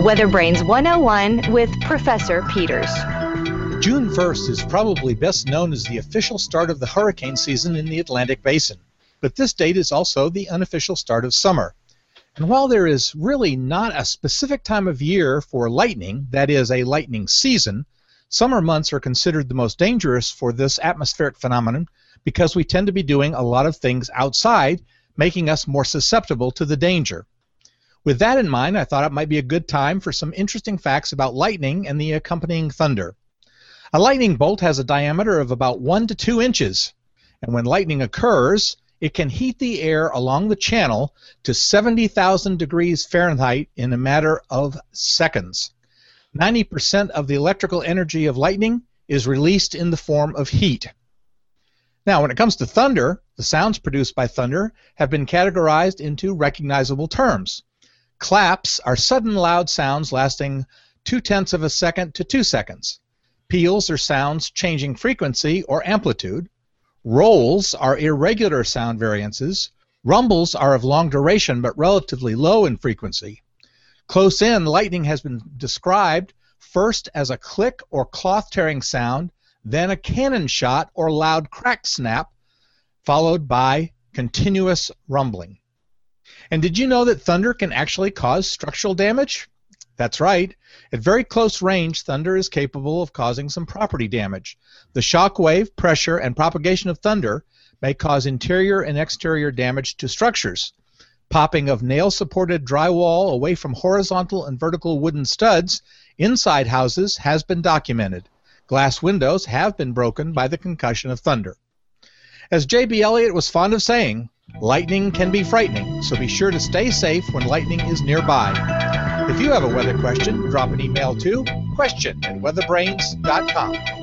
Weather Brains 101 with Professor Peters. June 1st is probably best known as the official start of the hurricane season in the Atlantic Basin. But this date is also the unofficial start of summer. And while there is really not a specific time of year for lightning, that is, a lightning season, summer months are considered the most dangerous for this atmospheric phenomenon because we tend to be doing a lot of things outside, making us more susceptible to the danger. With that in mind, I thought it might be a good time for some interesting facts about lightning and the accompanying thunder. A lightning bolt has a diameter of about 1 to 2 inches, and when lightning occurs, it can heat the air along the channel to 70,000 degrees Fahrenheit in a matter of seconds. 90% of the electrical energy of lightning is released in the form of heat. Now, when it comes to thunder, the sounds produced by thunder have been categorized into recognizable terms. Claps are sudden loud sounds lasting 0.2 of a second to 2 seconds. Peals are sounds changing frequency or amplitude. Rolls are irregular sound variances. Rumbles are of long duration but relatively low in frequency. Close-in lightning has been described first as a click or cloth-tearing sound, then a cannon shot or loud crack snap, followed by continuous rumbling. And did you know that thunder can actually cause structural damage? That's right. At very close range, thunder is capable of causing some property damage. The shock wave, pressure, and propagation of thunder may cause interior and exterior damage to structures. Popping of nail-supported drywall away from horizontal and vertical wooden studs inside houses has been documented. Glass windows have been broken by the concussion of thunder. As J.B. Elliott was fond of saying, lightning can be frightening, so be sure to stay safe when lightning is nearby. If you have a weather question, drop an email to question@weatherbrains.com.